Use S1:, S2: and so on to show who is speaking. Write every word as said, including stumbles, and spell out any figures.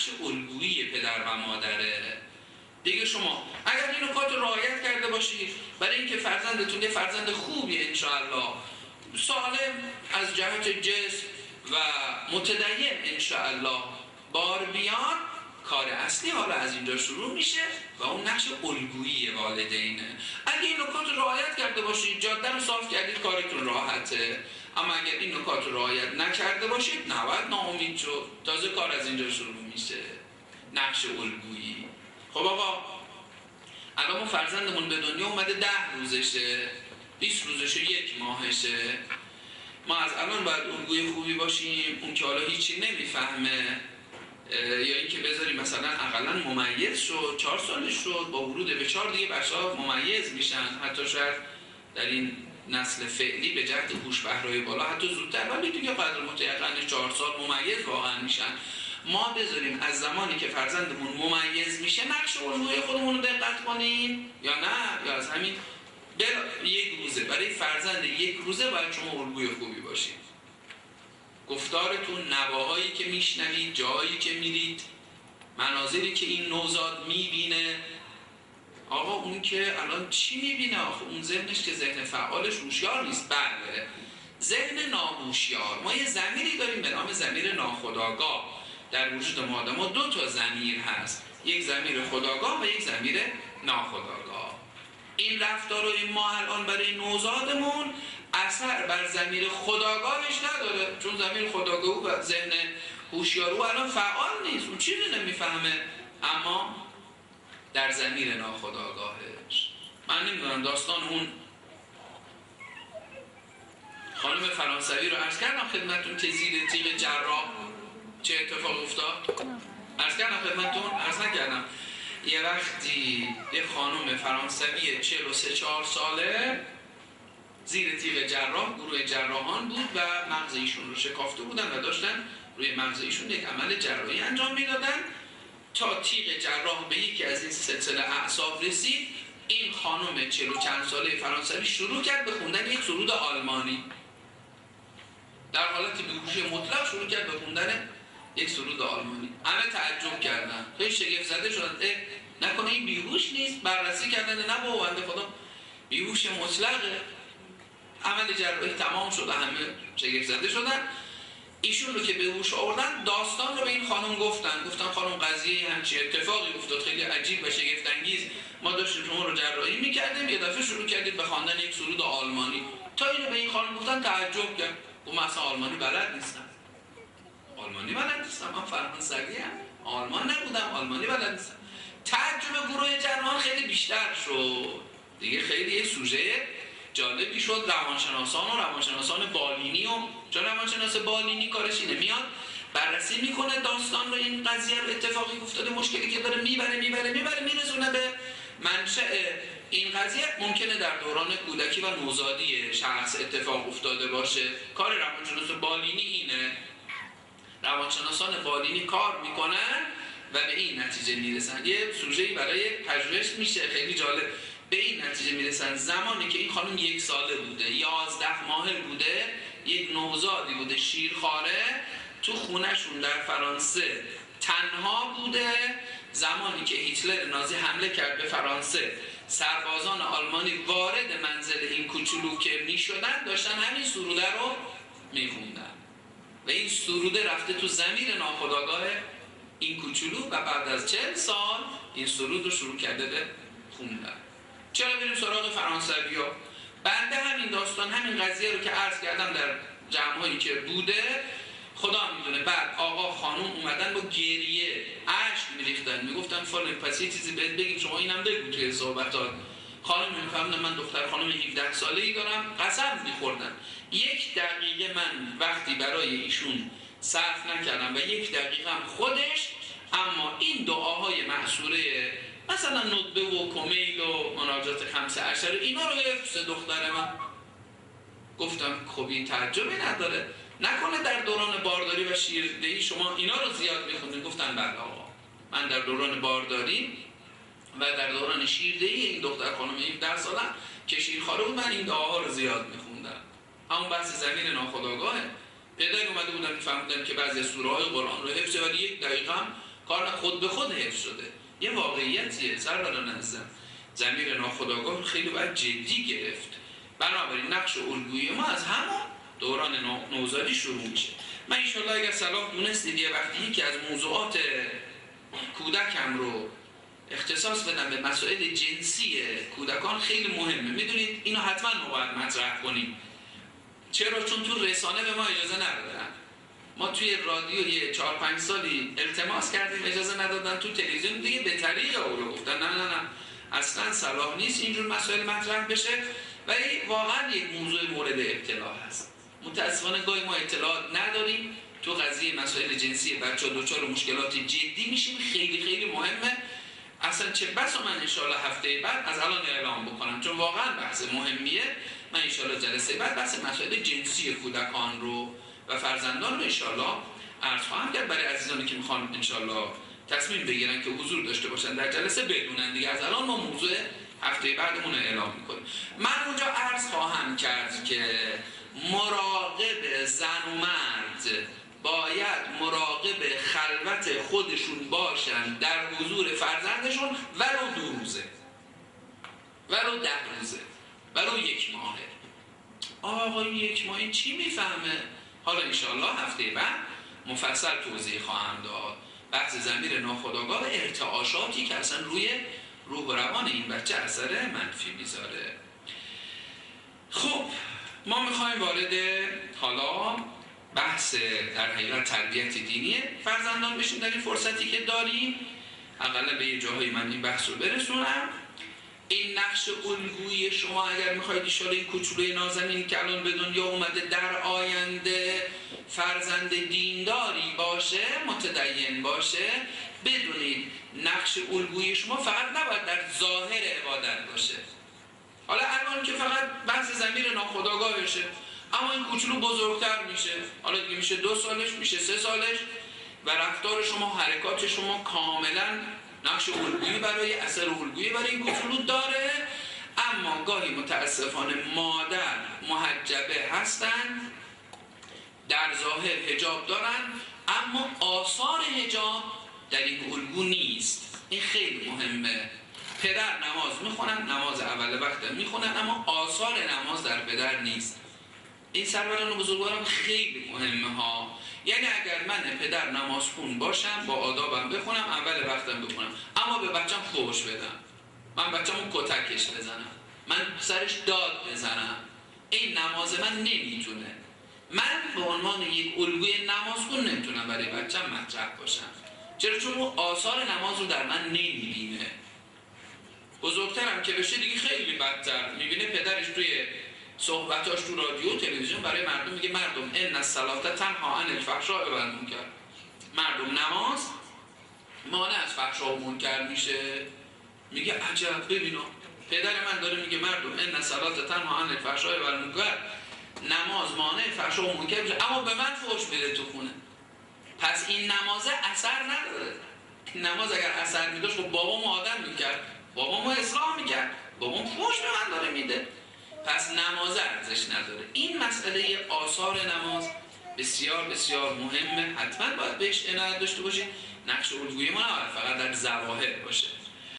S1: نقش الگویی پدر و مادره دیگه. شما اگر این نکات رو رعایت کرده باشید برای اینکه فرزندتون یه فرزند خوبی انشاءالله سالم از جهت جسم و متدین انشاءالله بار بیان، کار اصلی حالا از اینجا شروع میشه و اون نقش الگویی والدینه. اگه این نکات رو رعایت کرده باشید، جاده رو صاف کردید، کارتون راحته. اما اگر این نکات رو رعایت نکرده باشید، نباید ناامید شد. تازه کار از اینجا شروع میشه، نقش الگویی. خب آقا الان ما فرزندمون به دنیا اومده ده روزشه، بیست روزشه، یک ماهشه. ما از الان باید الگوی خوبی باشیم. اون که حالا هیچی نمیفهمه یا اینکه بذاریم مثلا اقلا ممیز شد، چهار سالش شد، با ورود به چهار دیگه بچه‌ها ممیز میشن، حتی شاید در این نسل فعلی به جهت هوش بهرهای بالا حتی زودتر، ولی دیگه قدر متیقن چهار سال ممیز واقعا میشن. ما بذاریم از زمانی که فرزندمون ممیز میشه نقش الگوی خودمون رو دقت کنیم یا نه، یا از همین در یک روزه برای فرزند یک روزه باید شما الگوی خوبی باشید. گفتارتون، نواهایی که میشنوید، جایی که میرید، مناظری که این نوزاد میبینه، آقا اون که الان چی میبینه؟ آخه اون ذهنش که ذهن فعالش هوشیار نیست. بله، ذهن ناهوشیار. ما یه ضمیری داریم به نام ضمیر ناخودآگاه. در وجود ما آدم‌ها دو تا ضمیر هست، یک ضمیر خودآگاه و یک ضمیر ناخودآگاه. این رفتارهای ما الان برای نوزادمون اثر بر ضمیر خودآگاهش نداره، چون ضمیر خودآگاه و ذهن هوشیار او الان فعال نیست، اون چیزی نمیفهمه. اما در ضمیر ناخودآگاهش، من نمیدونم داستان اون خانم فرانسوی رو عرض کردم خدمتتون که زیر تیغ جراح چه اتفاق افتاد؟ عرض کردم خدمتتون؟ عرض نکردم. یه وقتی یه خانم فرانسوی چهل و سه چهار ساله زیر تیغ جراح، گروه جراحان بود و مغز ایشون رو شکافته بودن و داشتن روی مغز ایشون یک عمل جراحی انجام میدادن. تا تیغ جراح به یکی از این سلسله اعصاب رسید، این خانم چهل و چند ساله فرانسوی شروع کرد به خوندن یک سرود آلمانی. در حالت بیهوشی مطلق شروع کرد به خوندن یک سرود آلمانی. همه تعجب کردن، خیلی شگفت زده شدن. نکنه این بیهوش نیست؟ بررسی کردن، نه بابا بنده خدا بیهوش مطلقه. عمل جراحی تمام شد، همه شگفت زده شدن. ایشون رو که به هوش آوردن، داستان رو به این خانم گفتن. گفتن خانم قضیه همچین اتفاقی افتاد، خیلی عجیب و شگفت انگیز. ما داشتیم شما رو جراحی می‌کردیم، یه دفعه شروع کردید به خواندن یک سرود آلمانی. تا اینو به این خانم گفتن تعجب کرد. گفت من اصلا آلمانی بلد نیستم. آلمانی بلد نیستم، من فرانسوی ام، آلمان نبودم، آلمانی بلد نیستم. تعجب گروه جراحان خیلی بیشتر شد. دیگه خیلی یه سوژه جالبی شد. روانشناسان و روانشناسان بالینی و چون روانشناس بالینی کارش اینه، میاد بررسی میکنه داستان رو، این قضیه رو، اتفاقی افتاده، مشکلی که داره میبره میبره میبره میرسونه به منشأ این قضیه. ممکنه در دوران کودکی و نوزادی شخص اتفاق افتاده باشه. کار روانشناس بالینی اینه. روانشناسان بالینی کار میکنن و به این نتیجه میرسن. یه سوژه‌ای برای پژوهش میشه، خیلی جالب. به این نتیجه میرسن زمانی که این خانم یک ساله بوده، یازده ماهه بوده، یک نوزادی بوده، شیرخواره، تو خونهشون در فرانسه تنها بوده. زمانی که هیتلر نازی حمله کرد به فرانسه، سربازان آلمانی وارد منزل این کوچولو که میشدن داشتن همین سروده رو میخوندن و این سروده رفته تو ضمیر ناخودآگاه این کوچولو و بعد از چهل سال این سرود رو شروع کرده به خوندن. چرا بریم سراغ فرانسوی ها؟ بنده همین داستان، همین قضیه رو که عرض کردم در جمع‌هایی که بوده، خدا میدونه. بعد آقا خانم اومدن با گریه اشک میریختن، میگفتن فلان پس یه چیزی بهت بگیم، شما اینم بگو توی صحبتات. خانم میفهمن من دختر خانم هفده ساله‌ای دارم، قسم میخوردن. یک دقیقه من وقتی برای ایشون صرف نکردم و یک دقیقه هم خودش، اما این دعاهای معصوره مثلا ندبه و کمیل و مناجات خمسه عشر اینا رو حفظ دختر من. گفتم خب این تعجبی نداره، نکنه در دوران بارداری و شیردهی شما اینا رو زیاد میخوندین؟ گفتن بله آقا، من در دوران بارداری و در دوران شیردهی این دختر خانم هفده سالم که شیرخواره بود، من این دعاها رو زیاد میخوندم. همون بحث زمین ناخودآگاهه. پدر اومده بودن میفهمیدن که بعضی سوره های قرآن رو حفظه ولی یک دقیقه هم کار خود به خود حفظ شده. یه واقعیتیه سروران عزیزم. ضمیر ناخودآگاه خیلی باید جدی گرفت. بنابراین نقش الگویی ما از همون دوران نوزادی شروع میشه. من ان شاءالله اگر صلاح دونستید یه وقتی که از موضوعات کودکم رو اختصاص بدم به مسائل جنسی کودکان خیلی مهمه. میدونید اینو حتما ما باید مطرح کنیم. چرا؟ چون تو رسانه به ما اجازه ندادن. ما توی رادیو یه چهار پنج سالی التماس کردیم اجازه ندادن، تو تلویزیون دیگه به طریق اولو گفتن نه نه نه اصلا صلاح نیست اینجور مسائل مطرح بشه. ولی واقعا یک موضوع مورد ابتلا هست. متاسفانه گاهی ما اطلاعات نداریم. تو قضیه مسائل جنسی بچه‌ها دچار مشکلات جدی میشیم. خیلی خیلی مهمه. اصلا چه بسا من انشاءالله هفته بعد از الان اعلام بکنم، چون واقعا بحث مهمیه. من انشاءالله جلسه بعد بحث مسائل جنسی کودکان رو و فرزندان رو انشاءالله عرض خواهم کرد برای عزیزانی که میخوان انشاءالله تصمیم بگیرن که حضور داشته باشن در جلسه بدونن دیگه. از الان ما موضوع هفته بعدمون رو اعلام میکنیم. من اونجا عرض خواهم کرد که مراقب زن و مرد باید مراقب خلوت خودشون باشن در حضور فرزندشون ولو دو روزه، ولو ده روزه، ولو یک ماهه. آقا یک ماهی چی میفهمه؟ حالا انشاءالله هفته بعد مفصل توضیح خواهم داد. بحث ضمیر ناخودآگاه و ارتعاشاتی که اصلا روی روح و روان این بچه اثر منفی میذاره. خب ما میخوایم وارد حالا بحث در حقیقت تربیت دینی فرزندان بشیم در این فرصتی که داریم. اقلا به یه جاهای من این بحث رو برسونم. این نقش الگویی شما اگر میخواید ایشالا این کوچولوی نازنین که الان به دنیا اومده در آینده فرزند دینداری باشه، متدین باشه، بدونید نقش الگویی شما فقط نباید در ظاهر عبادت باشه. حالا الان که فقط بحث ضمیر ناخودآگاهشه، اما این کوچولو بزرگتر میشه، حالا دیگه میشه دو سالش، میشه سه سالش و رفتار شما، حرکات شما کاملا نقش الگویی برای اثر الگویی برای این کوچولو داره. اما گاهی متاسفانه مادر محجبه هستن، در ظاهر حجاب دارن، اما آثار حجاب در این الگو نیست. این خیلی مهمه. پدر نماز میخونن، نماز اول وقت میخونن، اما آثار نماز در پدر نیست. این سروران و بزرگوارم خیلی مهمه ها. یعنی اگر من پدر نمازخون باشم، با آدابم بخونم، اول وقتم بخونم، اما به بچم فحش بدم، من بچه‌مو کتکش بزنم، من سرش داد بزنم، این نماز من نمیتونه. من به عنوان یک الگوی نمازخون نمیتونم برای بچم مطرح باشم. چرا؟ چون اون آثار نماز رو در من نمیبینه. بزرگترم که بشه دیگه خیلی بدتر میبینه پدرش توی صحبتاش تو رادیو تلویزیون برای مردم میگه مردم ان الصلاة تنها عن الفحشاء و المنکر. مردم نماز مانع از فحشا و منکر میشه. میگه عجب، ببینم پدر من داره میگه مردم ان الصلاة تنها عن الفحشاء و المنکر، نماز مانع فحشا و منکر میشه، اما به من فحش میده تو خونه. پس این نماز اثر نداره. این نماز اگر اثر میداشت خب بابامو آدم میکرد، بابامو اصلاح میکرد، بابام فحش به من داره میده. پس نماز ارزش نداره. این مسئله آثار نماز بسیار بسیار مهمه. حتما باید بهش عنایت داشته باشید. نقش الگویی ما نباید فقط در ظواهر باشه.